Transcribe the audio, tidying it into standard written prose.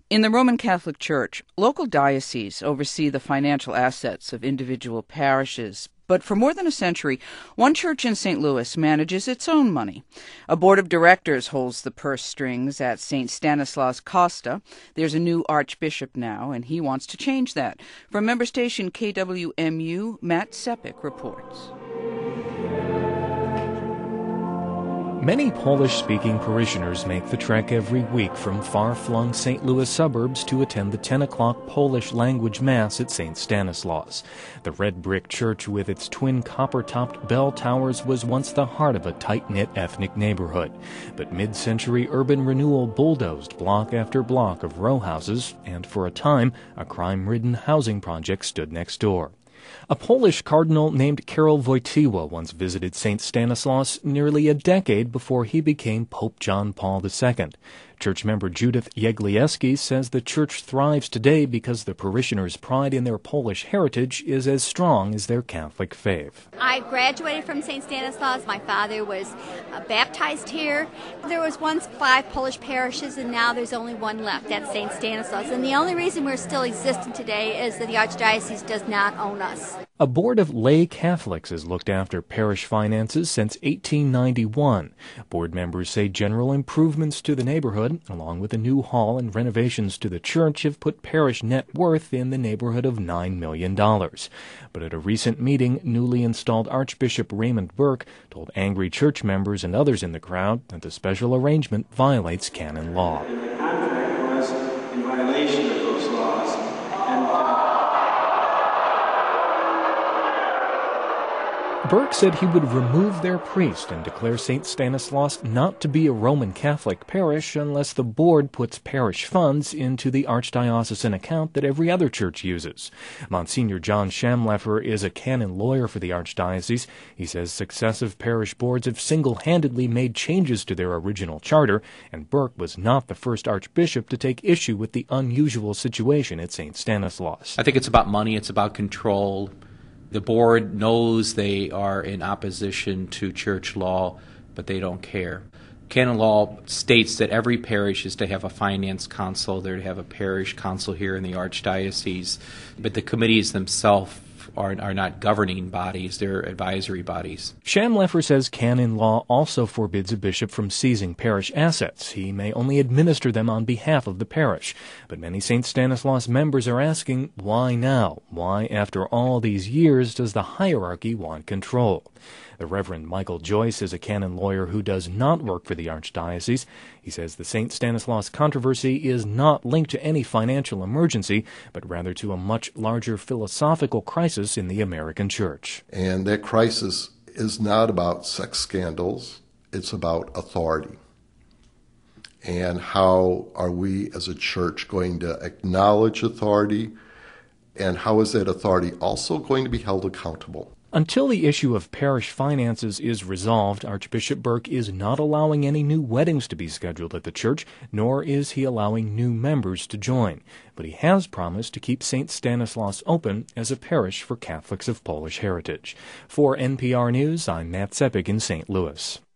In the Roman Catholic Church, local dioceses oversee the financial assets of individual parishes. But for more than a century, one church in St. Louis manages its own money. A board of directors holds the purse strings at St. Stanislaus Costa. There's a new archbishop now, and he wants to change that. From member station KWMU, Matt Sepik reports. Many Polish-speaking parishioners make the trek every week from far-flung St. Louis suburbs to attend the 10 o'clock Polish-language Mass at St. Stanislaus. The red brick church with its twin copper-topped bell towers was once the heart of a tight-knit ethnic neighborhood. But mid-century urban renewal bulldozed block after block of row houses, and for a time, a crime-ridden housing project stood next door. A Polish cardinal named Karol Wojtyła once visited St. Stanislaus nearly a decade before he became Pope John Paul II. Church member Judith Jeglieski says the church thrives today because the parishioners' pride in their Polish heritage is as strong as their Catholic faith. I graduated from St. Stanislaus. My father was baptized here. There was once 5 Polish parishes, and now there's only one left. That's St. Stanislaus. And the only reason we're still existing today is that the Archdiocese does not own us. A board of lay Catholics has looked after parish finances since 1891. Board members say general improvements to the neighborhood, along with a new hall and renovations to the church, have put parish net worth in the neighborhood of $9 million. But at a recent meeting, newly installed Archbishop Raymond Burke told angry church members and others in the crowd that the special arrangement violates canon law. The contract was in violation of those laws. Burke said he would remove their priest and declare St. Stanislaus not to be a Roman Catholic parish unless the board puts parish funds into the archdiocesan account that every other church uses. Monsignor John Shamleffer is a canon lawyer for the archdiocese. He says successive parish boards have single-handedly made changes to their original charter, and Burke was not the first archbishop to take issue with the unusual situation at St. Stanislaus. I think it's about money, it's about control. The board knows they are in opposition to church law, but they don't care. Canon law states that every parish is to have a finance council. They're to have a parish council here in the archdiocese, but the committees themselves are not governing bodies, they're advisory bodies. Shamleffer says canon law also forbids a bishop from seizing parish assets. He may only administer them on behalf of the parish. But many St. Stanislaus members are asking, why now? Why, after all these years, does the hierarchy want control? The Reverend Michael Joyce is a canon lawyer who does not work for the Archdiocese. He says the St. Stanislaus controversy is not linked to any financial emergency, but rather to a much larger philosophical crisis in the American Church. And that crisis is not about sex scandals, it's about authority. And how are we as a church going to acknowledge authority, and how is that authority also going to be held accountable? Until the issue of parish finances is resolved, Archbishop Burke is not allowing any new weddings to be scheduled at the church, nor is he allowing new members to join. But he has promised to keep St. Stanislaus open as a parish for Catholics of Polish heritage. For NPR News, I'm Matt Sepik in St. Louis.